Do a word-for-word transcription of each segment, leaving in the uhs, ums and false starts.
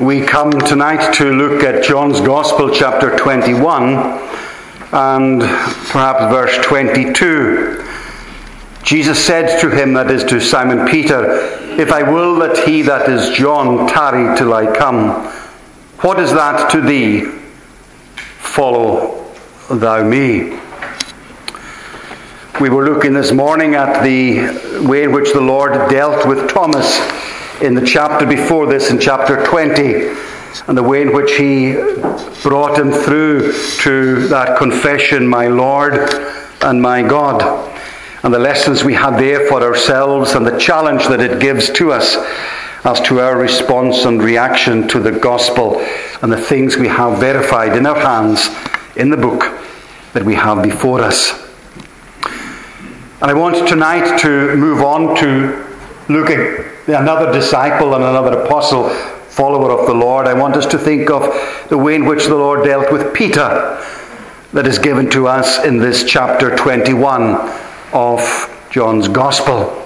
We come tonight to look at John's Gospel, chapter twenty-one, and perhaps verse twenty-two. Jesus said to him, that is to Simon Peter, "If I will that he that is John tarry till I come, what is that to thee? Follow thou me." We were looking this morning at the way in which the Lord dealt with Thomas in the chapter before this, in chapter twenty, and the way in which he brought him through to that confession, "My Lord and my God," and the lessons we had there for ourselves and the challenge that it gives to us as to our response and reaction to the gospel and the things we have verified in our hands in the book that we have before us. And I want tonight to move on to look at another disciple and another apostle, follower of the Lord. I want us to think of the way in which the Lord dealt with Peter that is given to us in this chapter twenty-one of John's Gospel.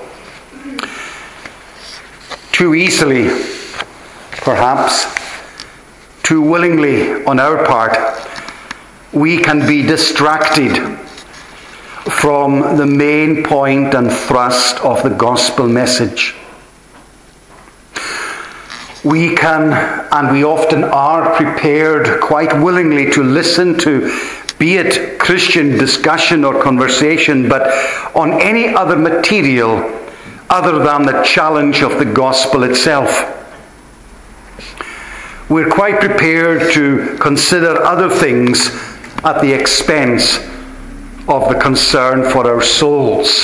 Too easily, perhaps, too willingly on our part, we can be distracted from the main point and thrust of the gospel message. We can, and we often are, prepared quite willingly to listen to, be it Christian discussion or conversation, but on any other material other than the challenge of the gospel itself. We're quite prepared to consider other things at the expense of the concern for our souls.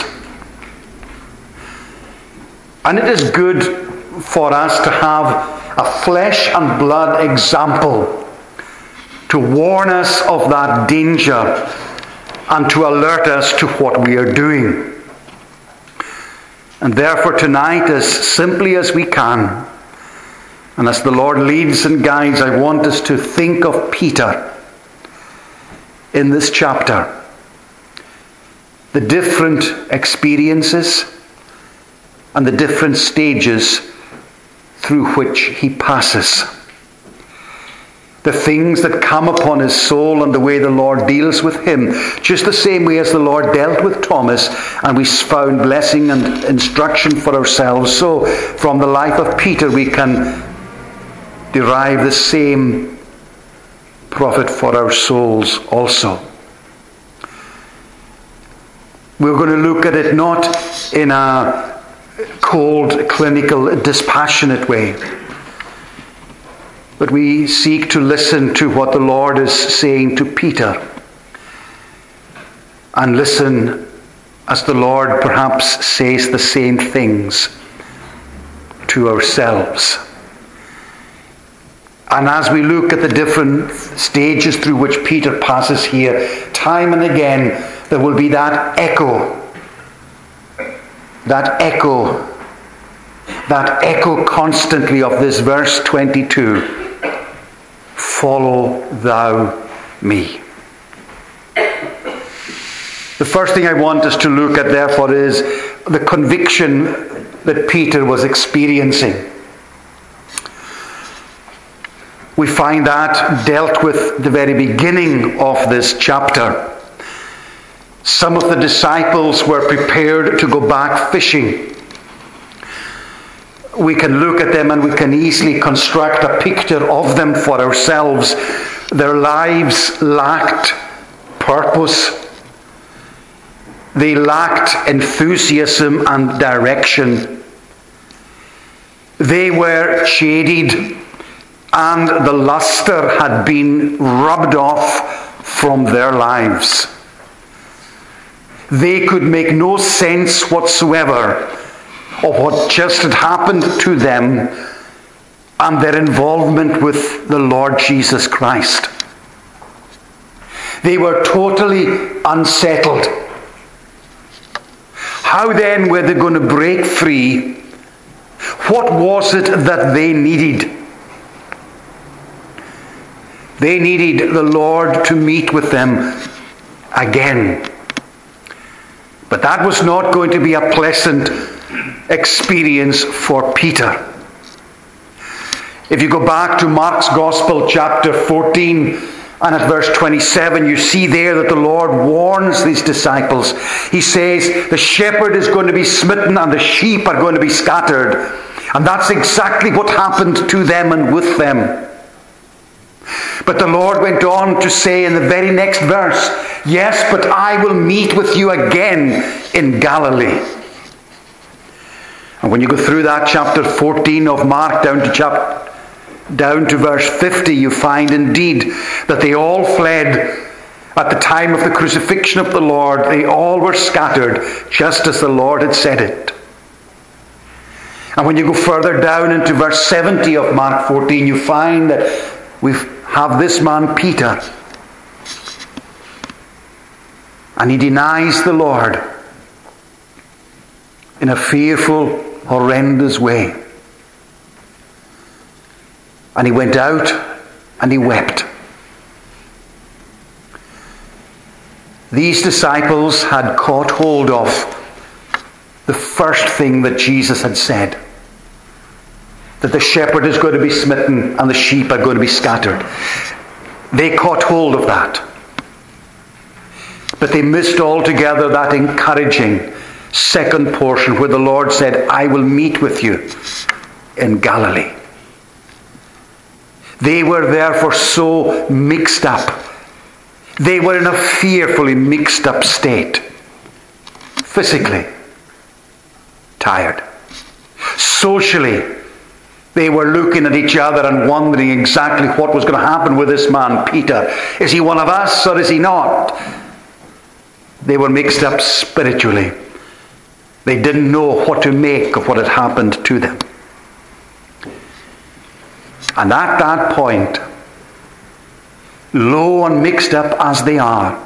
And it is good for us to have a flesh and blood example to warn us of that danger and to alert us to what we are doing. And therefore tonight, as simply as we can, and as the Lord leads and guides, I want us to think of Peter in this chapter. The different experiences and the different stages through which he passes. The things that come upon his soul and the way the Lord deals with him. Just the same way as the Lord dealt with Thomas and we found blessing and instruction for ourselves. So from the life of Peter we can derive the same profit for our souls also. We're going to look at it not in a cold, clinical, dispassionate way, but we seek to listen to what the Lord is saying to Peter, and listen as the Lord perhaps says the same things to ourselves. And as we look at the different stages through which Peter passes here, time and again there will be that echo, that echo, that echo constantly of this verse twenty-two. Follow thou me. The first thing I want us to look at, therefore, is the conviction that Peter was experiencing. We find that dealt with the very beginning of this chapter. Some of the disciples were prepared to go back fishing. We can look at them and we can easily construct a picture of them for ourselves. Their lives lacked purpose. They lacked enthusiasm and direction. They were jaded, and the luster had been rubbed off from their lives. They could make no sense whatsoever of what just had happened to them and their involvement with the Lord Jesus Christ. They were totally unsettled. How then were they going to break free? What was it that they needed? They needed the Lord to meet with them again. But that was not going to be a pleasant experience for Peter. If you go back to Mark's Gospel, chapter fourteen, and at verse twenty-seven, you see there that the Lord warns these disciples. He says, the shepherd is going to be smitten and the sheep are going to be scattered. And that's exactly what happened to them and with them. But the Lord went on to say in the very next verse, yes, but I will meet with you again in Galilee. And when you go through that chapter fourteen of Mark down to chapter down to verse fifty, you find indeed that they all fled at the time of the crucifixion of the Lord. They all were scattered, just as the Lord had said it. And when you go further down into verse seventy of Mark fourteen, you find that we have this man Peter. And he denies the Lord in a fearful, horrendous way. And he went out and he wept. These disciples had caught hold of the first thing that Jesus had said. That the shepherd is going to be smitten and the sheep are going to be scattered. They caught hold of that. But they missed altogether that encouraging second portion where the Lord said, I will meet with you in Galilee. They were therefore so mixed up. They were in a fearfully mixed up state. Physically tired. Socially, they were looking at each other and wondering exactly what was going to happen with this man, Peter. Is he one of us or is he not? They were mixed up spiritually. They didn't know what to make of what had happened to them. And at that point, low and mixed up as they are,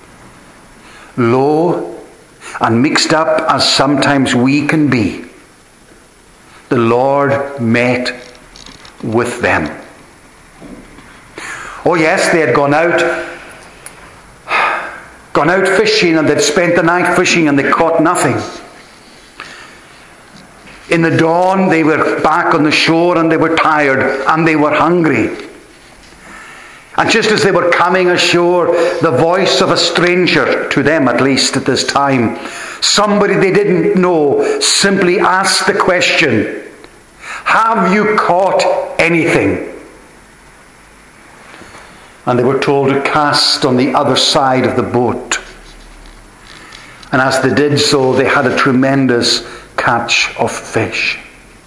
low and mixed up as sometimes we can be, the Lord met with them. Oh yes, they had gone out, gone out fishing, and they'd spent the night fishing and they caught nothing. In the dawn, they were back on the shore and they were tired and they were hungry. And just as they were coming ashore, the voice of a stranger, to them at least at this time, somebody they didn't know, simply asked the question, have you caught anything? And they were told to cast on the other side of the boat. And as they did so, they had a tremendous catch of fish.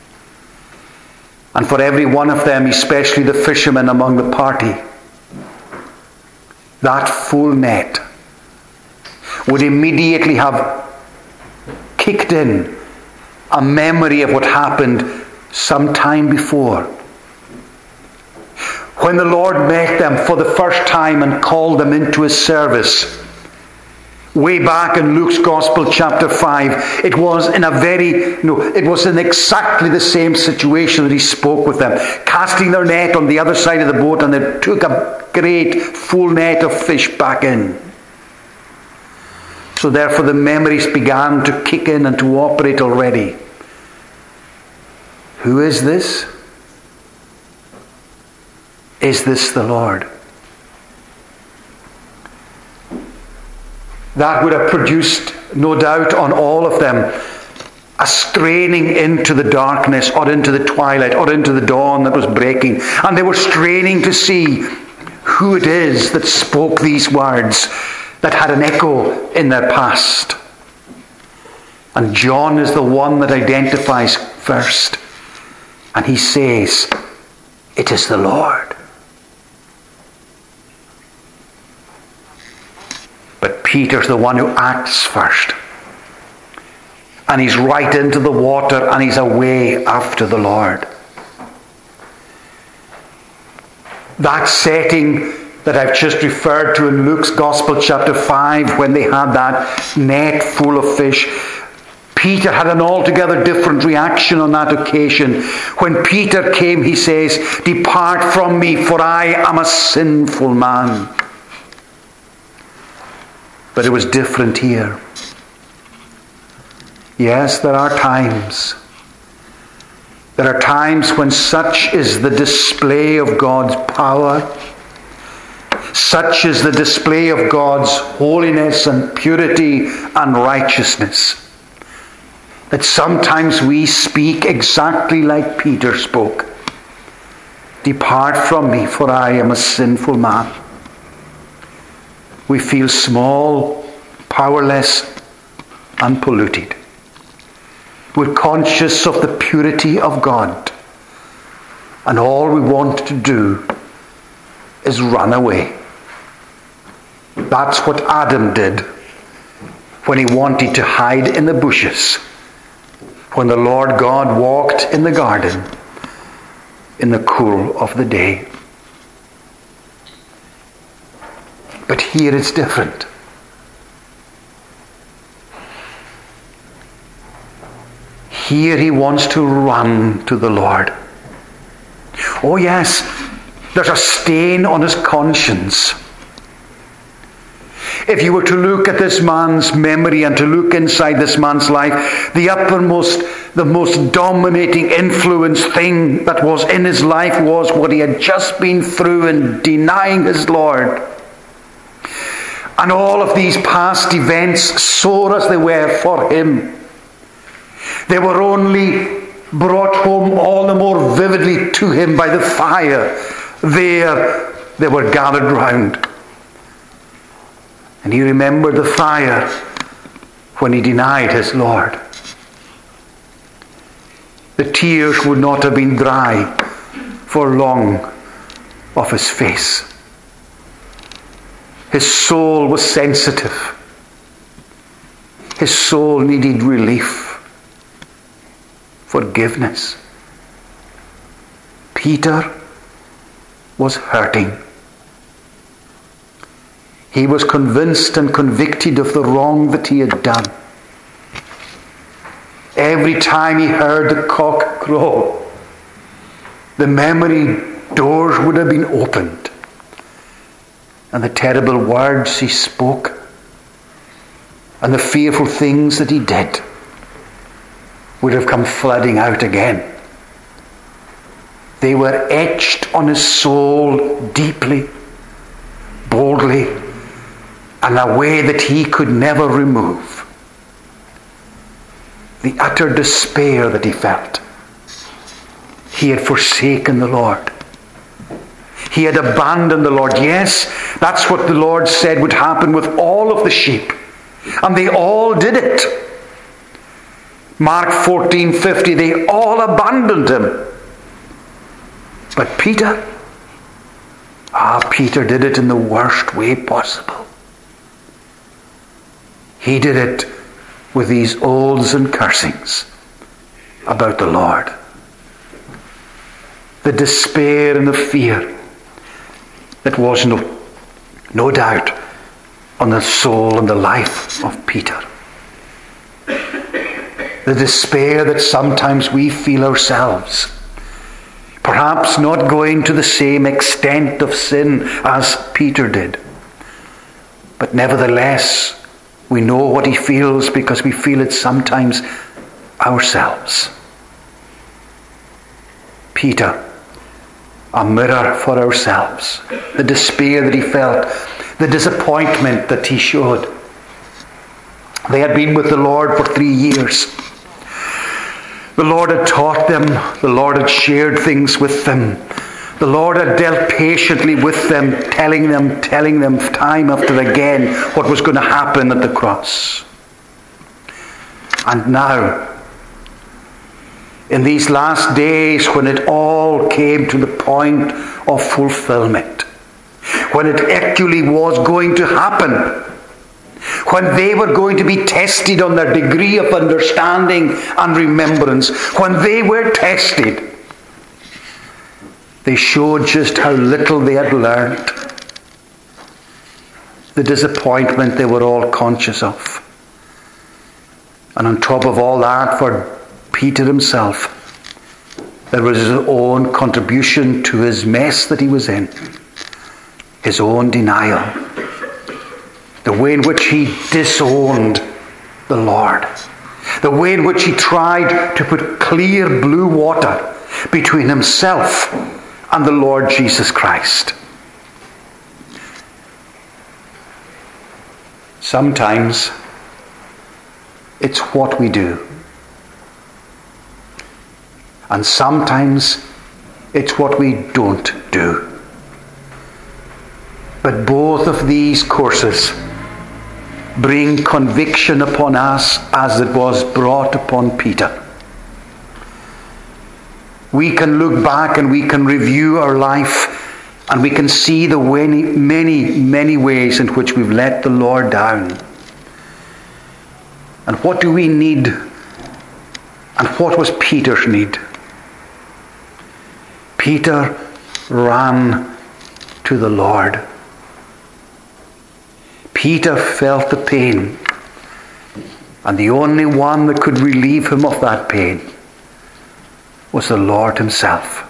And for every one of them, especially the fishermen among the party, that full net would immediately have kicked in a memory of what happened some time before, when the Lord met them for the first time and called them into his service. Way back in Luke's Gospel, chapter five, it was in a very, no, it was in exactly the same situation that he spoke with them, casting their net on the other side of the boat, and they took a great full net of fish back in. So therefore the memories began to kick in and to operate already. Who is this? Is this the Lord? That would have produced, no doubt, on all of them a straining into the darkness or into the twilight or into the dawn that was breaking. And they were straining to see who it is that spoke these words that had an echo in their past. And John is the one that identifies first. And he says, it is the Lord. But Peter's the one who acts first. And he's right into the water and he's away after the Lord. That setting that I've just referred to in Luke's Gospel chapter five, when they had that net full of fish, Peter had an altogether different reaction on that occasion. When Peter came, he says, depart from me, for I am a sinful man. But it was different here. Yes, there are times There are times when such is the display of God's power, such is the display of God's holiness and purity and righteousness, that sometimes we speak exactly like Peter spoke. Depart from me, for I am a sinful man. We feel small, powerless, and polluted. We're conscious of the purity of God, and all we want to do is run away. That's what Adam did when he wanted to hide in the bushes, when the Lord God walked in the garden in the cool of the day. But here it's different. Here he wants to run to the Lord. Oh yes, there's a stain on his conscience. If you were to look at this man's memory and to look inside this man's life, the uppermost, the most dominating influence thing that was in his life was what he had just been through in denying his Lord. And all of these past events, sore as they were for him, they were only brought home all the more vividly to him by the fire. There they were gathered round. And he remembered the fire when he denied his Lord. The tears would not have been dry for long of his face. His soul was sensitive. His soul needed relief, forgiveness. Peter was hurting. He was convinced and convicted of the wrong that he had done. Every time he heard the cock crow, the memory doors would have been opened, and the terrible words he spoke and the fearful things that he did would have come flooding out again. They were etched on his soul deeply, boldly, and a way that he could never remove. The utter despair that he felt. He had forsaken the Lord. He had abandoned the Lord. Yes, that's what the Lord said would happen with all of the sheep. And they all did it. Mark fourteen fifty, they all abandoned him. But Peter, ah, Peter did it in the worst way possible. He did it with these oaths and cursings about the Lord. The despair and the fear that was no, no doubt on the soul and the life of Peter. The despair that sometimes we feel ourselves. Perhaps not going to the same extent of sin as Peter did. But nevertheless, we know what he feels because we feel it sometimes ourselves. Peter, a mirror for ourselves. The despair that he felt, the disappointment that he showed. They had been with the Lord for three years. The Lord had taught them. The Lord had shared things with them. The Lord had dealt patiently with them, telling them, telling them time after again what was going to happen at the cross. And now, in these last days when it all came to the point of fulfillment, when it actually was going to happen, when they were going to be tested on their degree of understanding and remembrance, when they were tested, they showed just how little they had learned. The disappointment they were all conscious of. And on top of all that, for Peter himself, there was his own contribution to his mess that he was in. His own denial. The way in which he disowned the Lord. The way in which he tried to put clear blue water between himself and the Lord Jesus Christ. Sometimes it's what we do. And sometimes it's what we don't do. But both of these courses bring conviction upon us as it was brought upon Peter. We can look back and we can review our life and we can see the many, many, many ways in which we've let the Lord down. And what do we need? And what was Peter's need? Peter ran to the Lord. Peter felt the pain, and the only one that could relieve him of that pain was the Lord himself.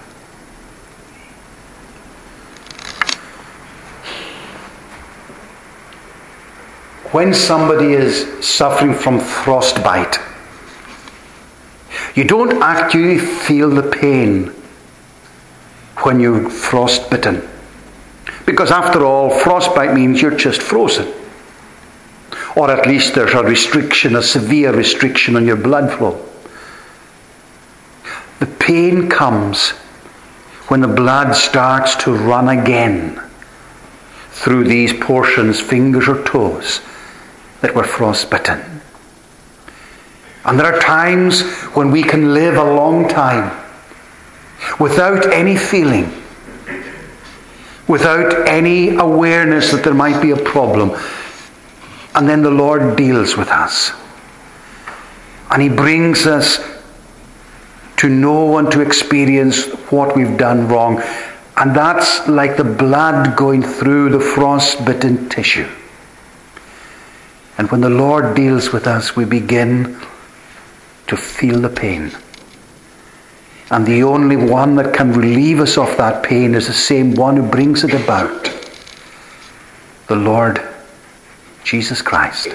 When somebody is suffering from frostbite, you don't actually feel the pain when you're frostbitten. Because after all, frostbite means you're just frozen. Or at least there's a restriction, a severe restriction on your blood flow. The pain comes when the blood starts to run again through these portions, fingers or toes, that were frostbitten. And there are times when we can live a long time without any feeling, without any awareness that there might be a problem. And then the Lord deals with us. And He brings us to know and to experience what we've done wrong. And that's like the blood going through the frostbitten tissue. And when the Lord deals with us, we begin to feel the pain. And the only one that can relieve us of that pain is the same one who brings it about. The Lord Jesus Christ.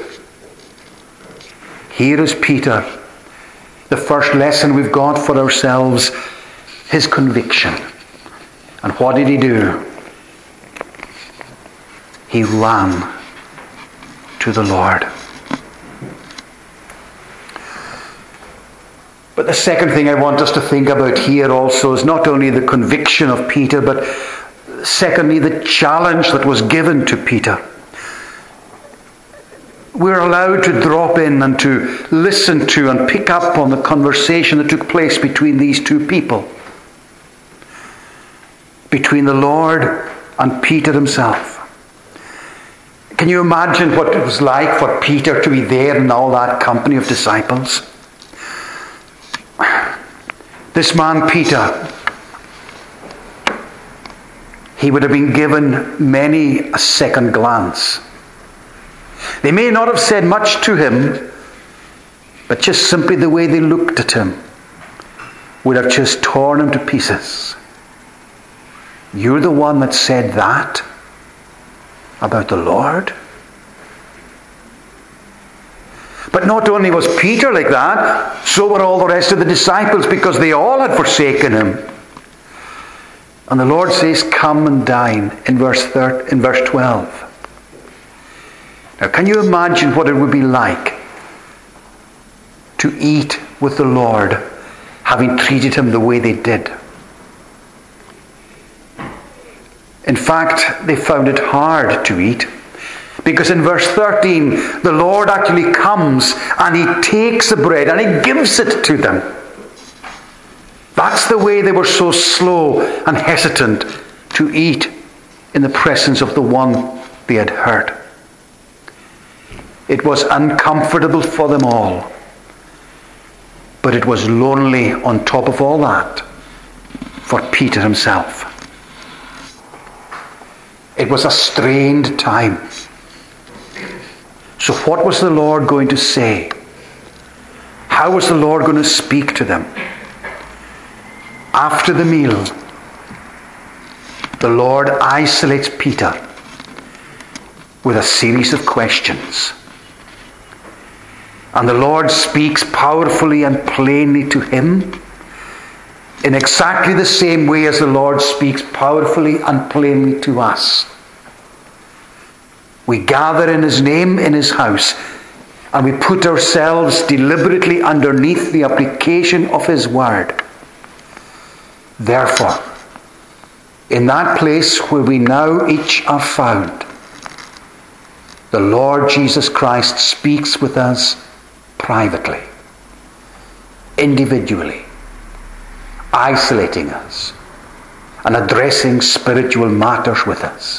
Here is Peter, the first lesson we've got for ourselves, his conviction. And what did he do? He ran to the Lord. But the second thing I want us to think about here also is not only the conviction of Peter, but secondly, the challenge that was given to Peter. We're allowed to drop in and to listen to and pick up on the conversation that took place between these two people. Between the Lord and Peter himself. Can you imagine what it was like for Peter to be there in all that company of disciples? This man Peter, he would have been given many a second glance. They may not have said much to him, but just simply the way they looked at him would have just torn him to pieces. You're the one that said that about the Lord? But not only was Peter like that, so were all the rest of the disciples, because they all had forsaken him. And the Lord says, come and dine, in verse thirty, in verse twelve. Now, can you imagine what it would be like to eat with the Lord, having treated him the way they did? In fact, they found it hard to eat. Because in verse thirteen, the Lord actually comes and He takes the bread and He gives it to them. That's the way they were so slow and hesitant to eat in the presence of the one they had hurt. It was uncomfortable for them all. But it was lonely on top of all that for Peter himself. It was a strained time. So what was the Lord going to say? How was the Lord going to speak to them? After the meal, the Lord isolates Peter with a series of questions. And the Lord speaks powerfully and plainly to him in exactly the same way as the Lord speaks powerfully and plainly to us. We gather in his name in his house, and we put ourselves deliberately underneath the application of his word. Therefore, in that place where we now each are found, the Lord Jesus Christ speaks with us privately, individually, isolating us and addressing spiritual matters with us.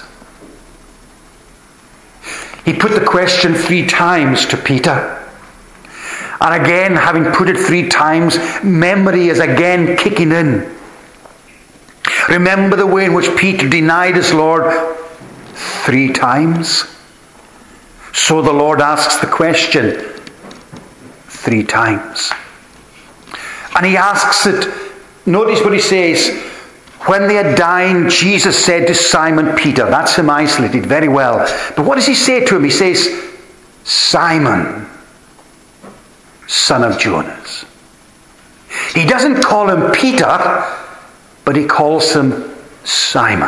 He put the question three times to Peter. And again, having put it three times, memory is again kicking in. Remember the way in which Peter denied his Lord three times? So the Lord asks the question three times. And he asks it, notice what he says. When they had dined, Jesus said to Simon Peter, that's him isolated very well. But what does he say to him? He says, Simon, son of Jonas. He doesn't call him Peter, but he calls him Simon.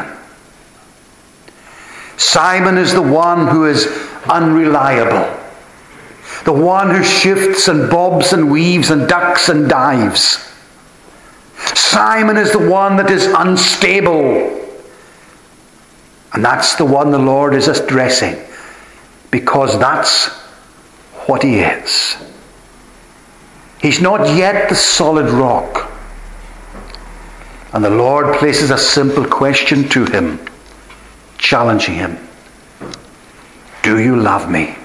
Simon is the one who is unreliable. The one who shifts and bobs and weaves and ducks and dives. Simon is the one that is unstable. And that's the one the Lord is addressing, because that's what he is. He's not yet the solid rock. And the Lord places a simple question to him, challenging him. Do you love me?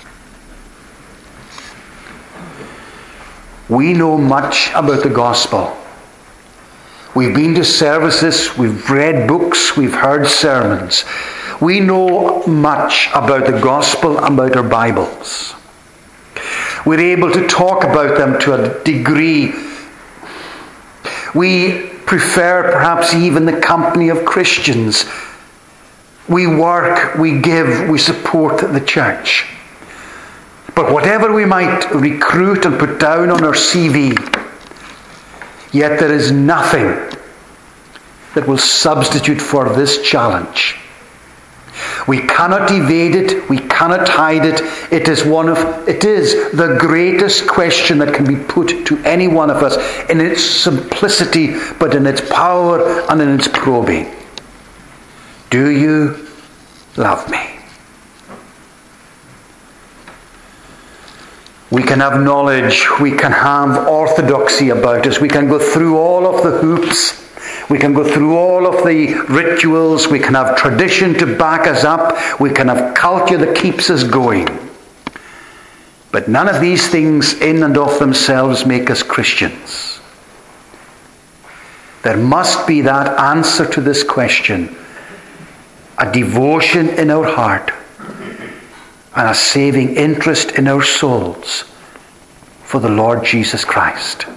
We know much about the gospel. We've been to services, we've read books, we've heard sermons. We know much about the gospel and about our Bibles. We're able to talk about them to a degree. We prefer perhaps even the company of Christians. We work, we give, we support the church. But whatever we might recruit and put down on our C V, yet there is nothing that will substitute for this challenge. We cannot evade it. We cannot hide it. It is one of, it is the greatest question that can be put to any one of us, in its simplicity, but in its power and in its probing. Do you love me? We can have knowledge, we can have orthodoxy about us, we can go through all of the hoops, we can go through all of the rituals, we can have tradition to back us up, we can have culture that keeps us going. But none of these things in and of themselves make us Christians. There must be that answer to this question, a devotion in our heart, and a saving interest in our souls for the Lord Jesus Christ.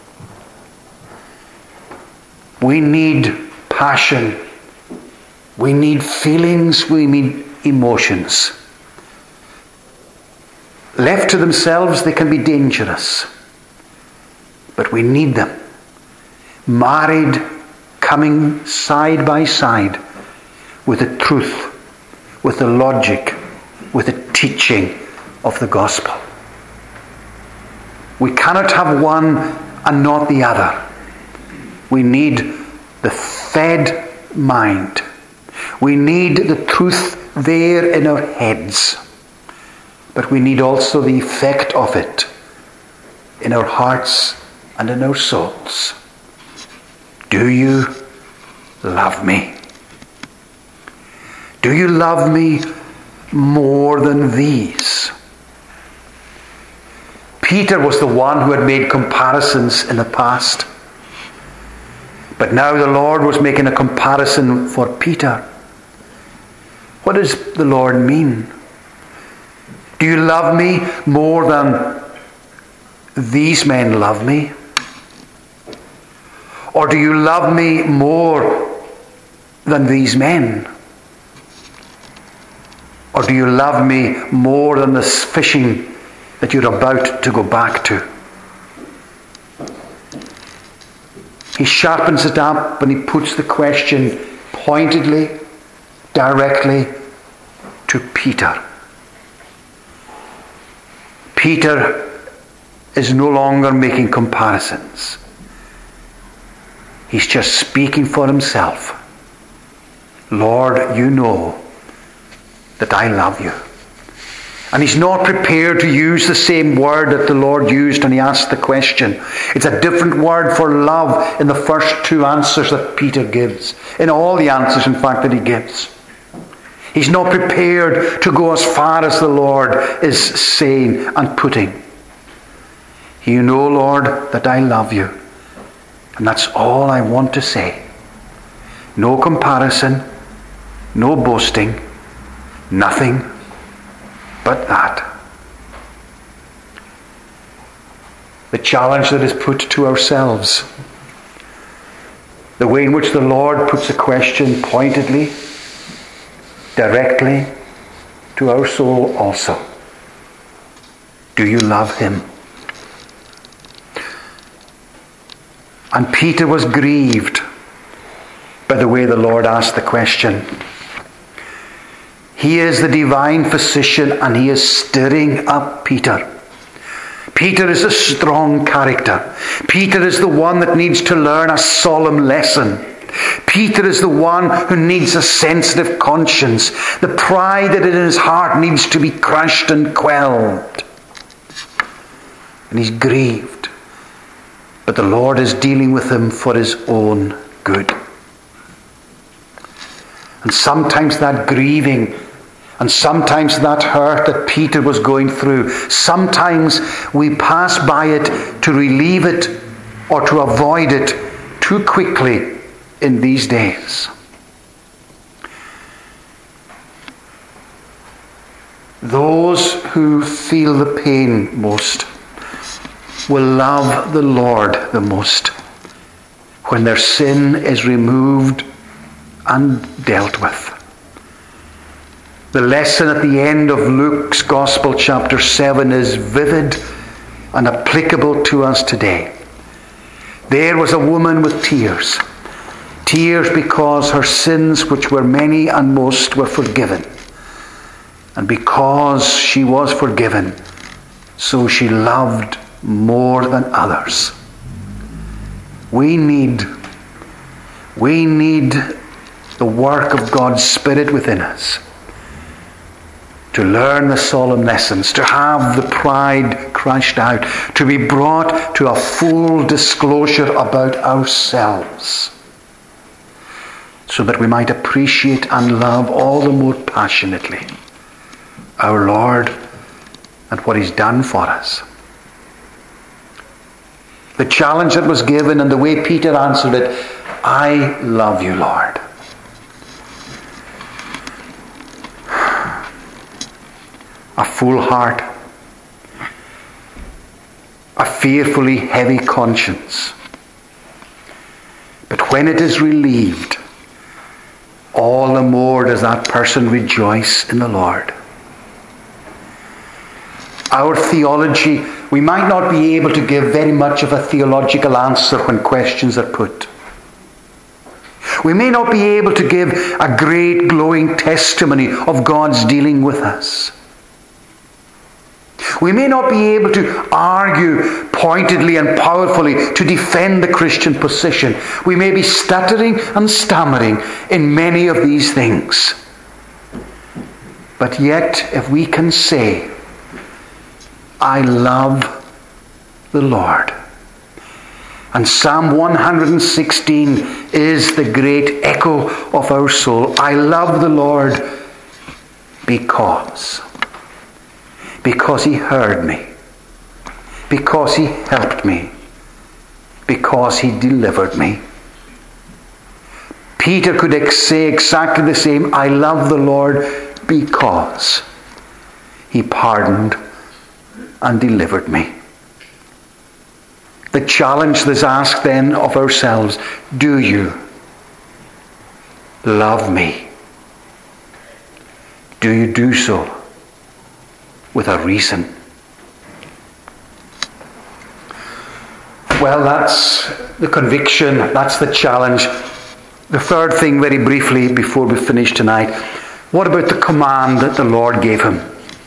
We need passion. We need feelings. We need emotions. Left to themselves, they can be dangerous. But we need them. Married, coming side by side with the truth, with the logic, with the teaching of the gospel. We cannot have one and not the other. We need the fed mind. We need the truth there in our heads. But we need also the effect of it in our hearts and in our souls. Do you love me? Do you love me more than these? Peter was the one who had made comparisons in the past. But now the Lord was making a comparison for Peter. What does the Lord mean? Do you love me more than these men love me? Or do you love me more than these men? Or do you love me more than this fishing that you're about to go back to. He sharpens it up and he puts the question pointedly, directly to Peter. Peter is no longer making comparisons. He's just speaking for himself. Lord, you know that I love you. And he's not prepared to use the same word that the Lord used when he asked the question. It's a different word for love in the first two answers that Peter gives. In all the answers, in fact, that he gives. He's not prepared to go as far as the Lord is saying and putting. You know, Lord, that I love you. And that's all I want to say. No comparison, no boasting, nothing but that. The challenge that is put to ourselves. The way in which the Lord puts a question pointedly, directly to our soul also. Do you love him? And Peter was grieved by the way the Lord asked the question. He is the divine physician and he is stirring up Peter. Peter is a strong character. Peter is the one that needs to learn a solemn lesson. Peter is the one who needs a sensitive conscience. The pride that is in his heart needs to be crushed and quelled. And he's grieved. But the Lord is dealing with him for his own good. And sometimes that grieving and sometimes that hurt that Peter was going through, sometimes we pass by it to relieve it or to avoid it too quickly in these days. Those who feel the pain most will love the Lord the most when their sin is removed and dealt with. The lesson at the end of Luke's Gospel, chapter seven, is vivid and applicable to us today. There was a woman with tears. Tears because her sins, which were many and most, were forgiven. And because she was forgiven, so she loved more than others. We need, we need the work of God's Spirit within us to learn the solemn lessons, to have the pride crushed out, to be brought to a full disclosure about ourselves, so that we might appreciate and love all the more passionately our Lord and what he's done for us. The challenge that was given and the way Peter answered it, I love you, Lord. A full heart, a fearfully heavy conscience. But when it is relieved, all the more does that person rejoice in the Lord. Our theology, we might not be able to give very much of a theological answer when questions are put. We may not be able to give a great glowing testimony of God's dealing with us. We may not be able to argue pointedly and powerfully to defend the Christian position. We may be stuttering and stammering in many of these things. But yet, if we can say, I love the Lord. And Psalm one hundred sixteen is the great echo of our soul. I love the Lord because... Because he heard me. Because he helped me. Because he delivered me. Peter could say exactly the same. I love the Lord because he pardoned and delivered me. The challenge that's asked then of ourselves, do you love me? Do you do so with a reason? Well, that's the conviction, that's the challenge. The third thing, very briefly, before we finish tonight, what about the command that the Lord gave him?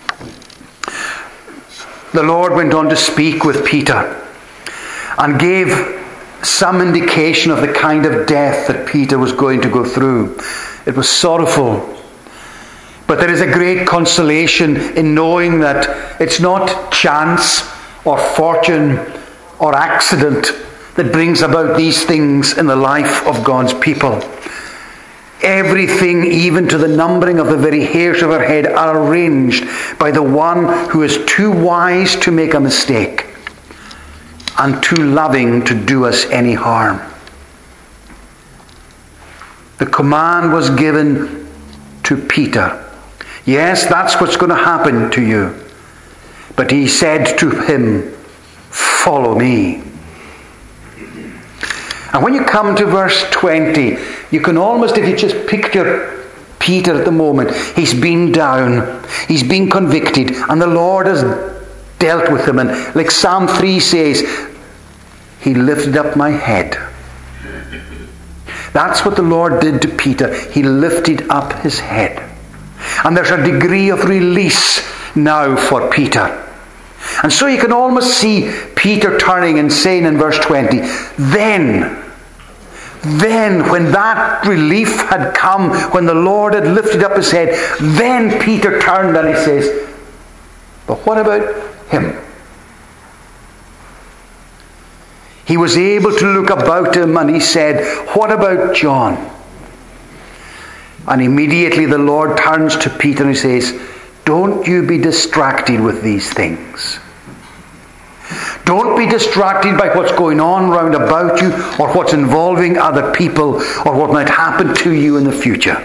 The Lord went on to speak with Peter and gave some indication of the kind of death that Peter was going to go through. It was sorrowful. But there is a great consolation in knowing that it's not chance or fortune or accident that brings about these things in the life of God's people. Everything, even to the numbering of the very hairs of our head, are arranged by the one who is too wise to make a mistake and too loving to do us any harm. The command was given to Peter. Yes, that's what's going to happen to you. But he said to him, follow me. And when you come to verse twenty, you can almost, if you just picture Peter at the moment, he's been down, he's been convicted, and the Lord has dealt with him. And like Psalm three says, he lifted up my head. That's what the Lord did to Peter. He lifted up his head. And there's a degree of release now for Peter. And so you can almost see Peter turning and saying in verse twenty, then, then when that relief had come, when the Lord had lifted up his head, then Peter turned and he says, but what about him? He was able to look about him and he said, what about John? And immediately the Lord turns to Peter and he says, don't you be distracted with these things. Don't be distracted by what's going on round about you or what's involving other people or what might happen to you in the future.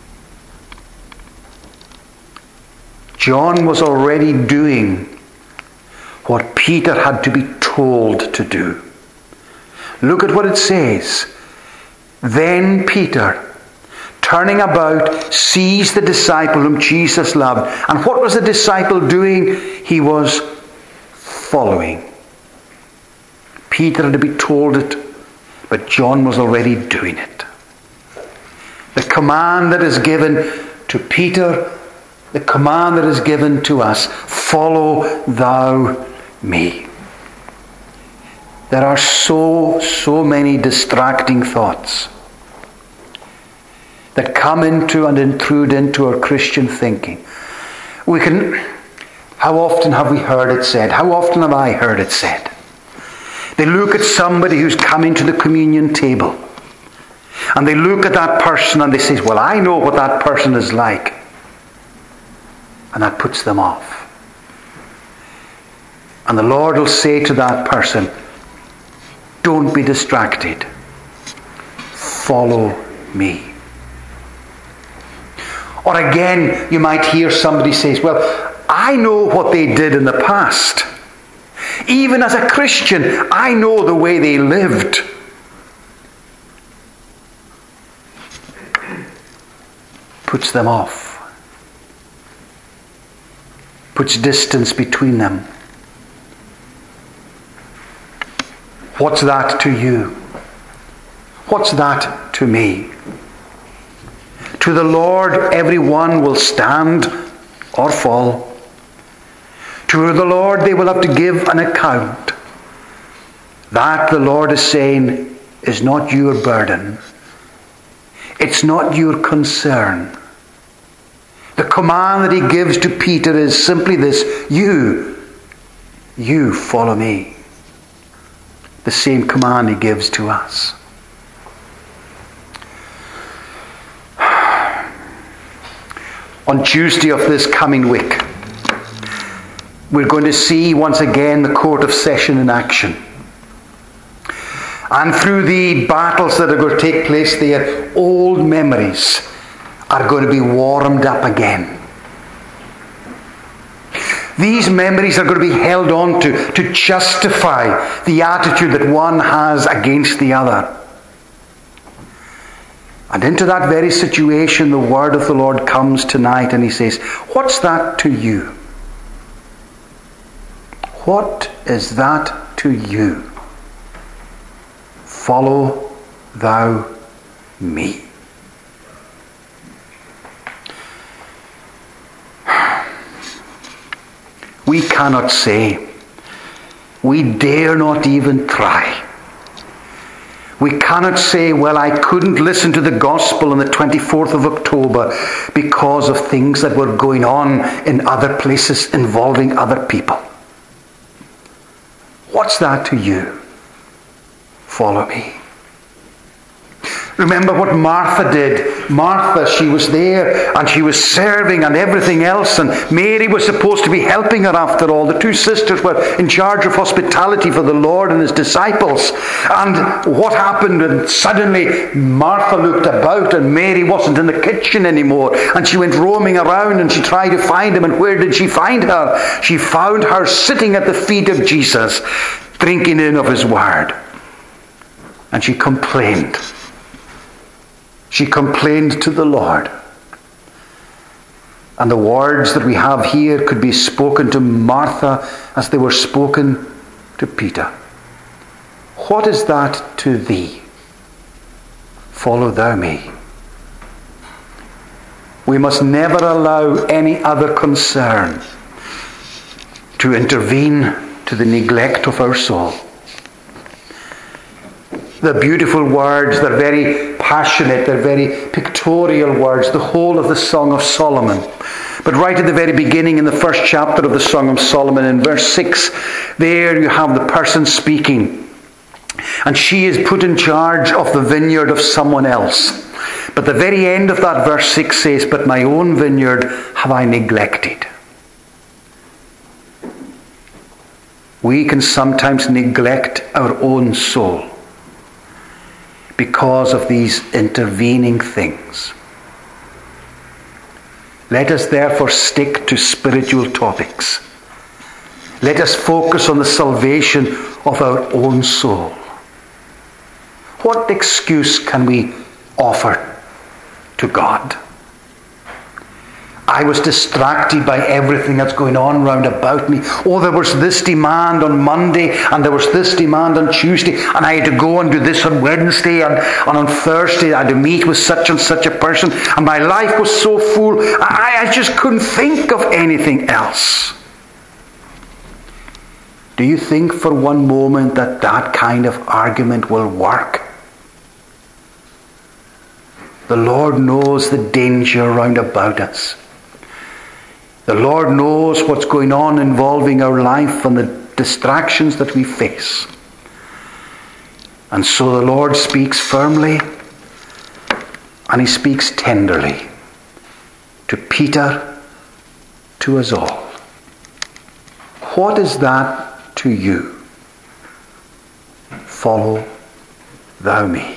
John was already doing what Peter had to be told to do. Look at what it says. Then Peter, turning about, seized the disciple whom Jesus loved. And what was the disciple doing? He was following. Peter had to be told it, but John was already doing it. The command that is given to Peter, the command that is given to us, follow thou me. There are so, so many distracting thoughts that come into and intrude into our Christian thinking. We can, how often have we heard it said? How often have I heard it said? They look at somebody who's coming to the communion table and they look at that person and they say, well, I know what that person is like. And that puts them off. And the Lord will say to that person, don't be distracted. Follow me. Or again, you might hear somebody say, well, I know what they did in the past. Even as a Christian, I know the way they lived. Puts them off. Puts distance between them. What's that to you? What's that to me? To the Lord, everyone will stand or fall. To the Lord, they will have to give an account. That, the Lord is saying, is not your burden. It's not your concern. The command that he gives to Peter is simply this: you, you follow me. The same command he gives to us. On Tuesday of this coming week, we're going to see once again the court of session in action. And through the battles that are going to take place there, old memories are going to be warmed up again. These memories are going to be held on to to justify the attitude that one has against the other. And into that very situation, the word of the Lord comes tonight and he says, what's that to you? What is that to you? follow thou me. We cannot say, we dare not even try. We cannot say, well, I couldn't listen to the gospel on the twenty-fourth of October because of things that were going on in other places involving other people. What's that to you? Follow me. Remember what Martha did. Martha, she was there and she was serving and everything else, and Mary was supposed to be helping her after all. The two sisters were in charge of hospitality for the Lord and his disciples. And what happened? And suddenly Martha looked about and Mary wasn't in the kitchen anymore, and she went roaming around and she tried to find him. And where did she find her? She found her sitting at the feet of Jesus, drinking in of his word. And she complained. She complained to the Lord. And the words that we have here could be spoken to Martha as they were spoken to Peter. What is that to thee? Follow thou me. We must never allow any other concern to intervene to the neglect of our soul. The beautiful words, they're very passionate, they're very pictorial words, the whole of the Song of Solomon. But right at the very beginning, in the first chapter of the Song of Solomon, in verse six, there you have the person speaking. And she is put in charge of the vineyard of someone else. But the very end of that verse six says, but my own vineyard have I neglected. We can sometimes neglect our own soul because of these intervening things. Let us therefore stick to spiritual topics. Let us focus on the salvation of our own soul. What excuse can we offer to God? I was distracted by everything that's going on round about me. Oh, there was this demand on Monday, and there was this demand on Tuesday, and I had to go and do this on Wednesday, and, and on Thursday I had to meet with such and such a person, and my life was so full, I, I just couldn't think of anything else. Do you think for one moment that that kind of argument will work? The Lord knows the danger round about us. The Lord knows what's going on involving our life and the distractions that we face. And so the Lord speaks firmly and he speaks tenderly to Peter, to us all. What is that to you? Follow thou me.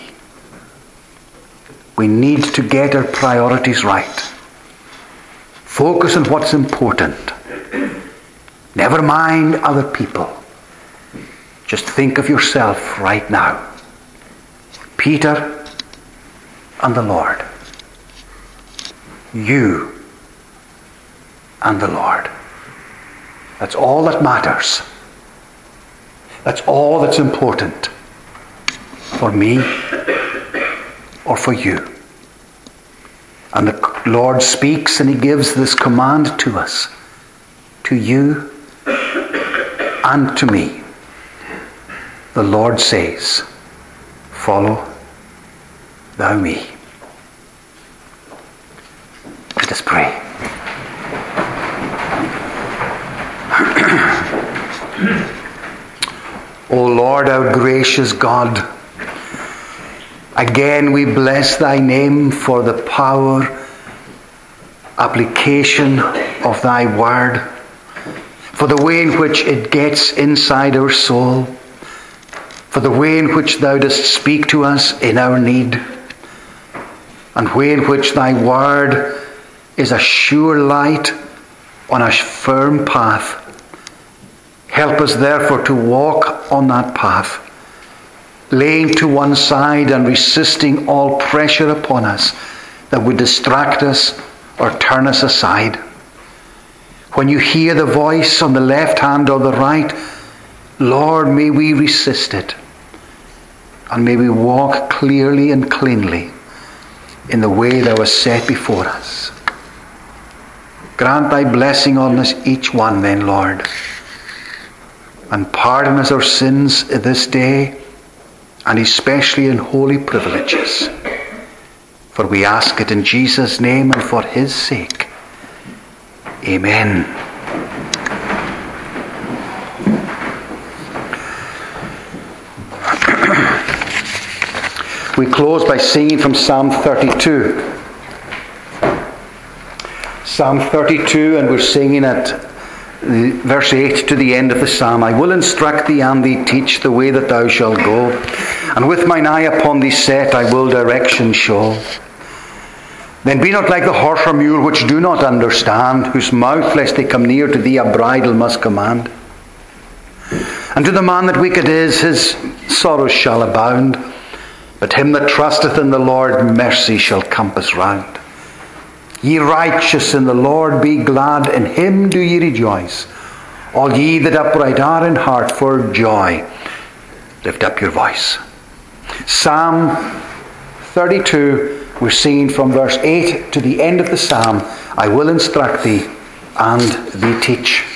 We need to get our priorities right. Focus on what's important. Never mind other people. Just think of yourself right now. Peter and the Lord. You and the Lord. That's all that matters. That's all that's important. For me or for you. And the Lord speaks and he gives this command to us, to you and to me. The Lord says, follow thou me. Let us pray. O Lord, our gracious God, again we bless thy name for the power, application of thy word, for the way in which it gets inside our soul, for the way in which thou dost speak to us in our need, and way in which thy word is a sure light on a firm path. Help us therefore to walk on that path, laying to one side and resisting all pressure upon us that would distract us or turn us aside. When you hear the voice on the left hand or the right, Lord, may we resist it. and may we walk clearly and cleanly in the way thou hast set before us. Grant thy blessing on us each one then, Lord, and pardon us our sins this day, and especially in holy privileges. For we ask it in Jesus' name and for his sake. Amen. We close by singing from Psalm thirty-two. Psalm thirty-two, and we're singing at verse eight to the end of the psalm. I will instruct thee and thee teach the way that thou shalt go, and with mine eye upon thee set I will direction show. Then be not like the horse or mule which do not understand, whose mouth, lest they come near to thee, a bridle must command. And to the man that wicked is, his sorrows shall abound, but him that trusteth in the Lord, mercy shall compass round. Ye righteous in the Lord, be glad, in him do ye rejoice. All ye that upright are in heart, for joy lift up your voice. Psalm thirty-two, we're singing from verse eight to the end of the psalm. I will instruct thee and thee teach.